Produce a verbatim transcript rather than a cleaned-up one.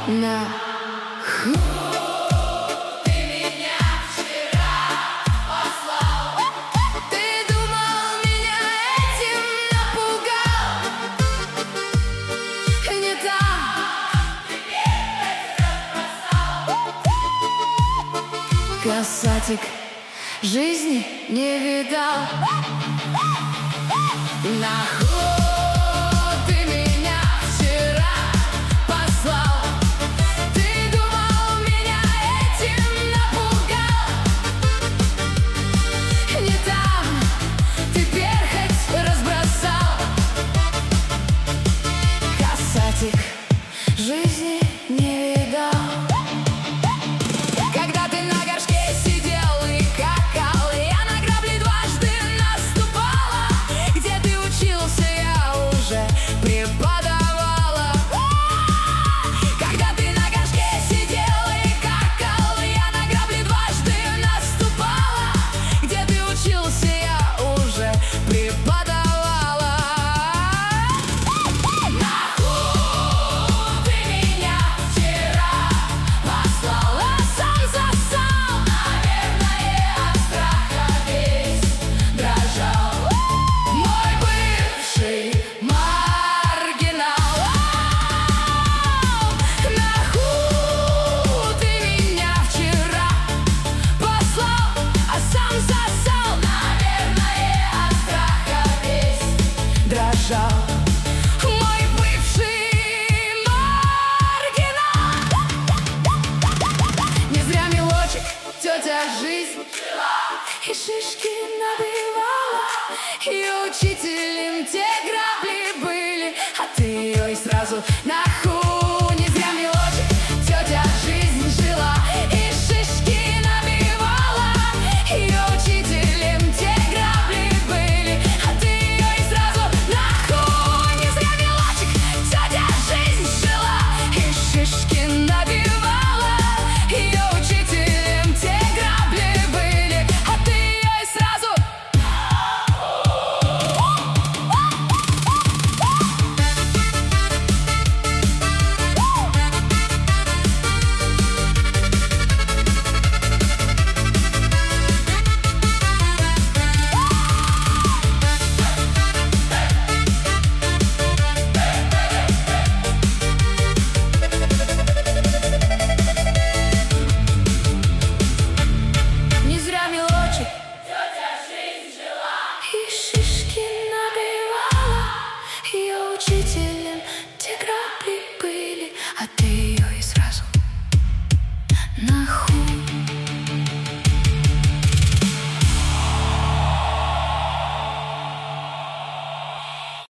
на ху. Ты меня вчера послал. Ты думал, меня этим напугал? Не так. Теперь разбросал. Касатик жизни не видал. На ху ты меня вчера послал. Ты думал, меня этим напугал? Не там, ты перхоть разбросал. Касатик жизни не видал. Когда ты на горшке сидел и какал, я на грабли дважды наступала. Где ты учился, я уже преподавала. Когда ты на горшке сидел и какал, я на грабли дважды наступала. Где ты учился, я уже преподавала. На ху ты меня вчера послал, А сам засал. наверное, от страха весь дрожал. Мой бывший маргинал. На ху ты меня вчера послал, а сам засал. Наверное, от страха весь Дрожал мой бывший маргинал. Не зря мелочек тетя жизнь и шишки набивала. Ее учителем те грабли были, а ты ее и сразу на ху. Не зря мелочек тетя жизнь жила и шишки набивала. Ее учителем те грабли были, а ты ее и сразу на ху. Не зря мелочек тетя жизнь жила и шишки набивала. Ее учителем те грабли были, а ты ее и сразу. Не зря мелочек тетя жизнь жила. и шишки набивала. Ее учителем те грабли были, а ты ее и сразу на ху.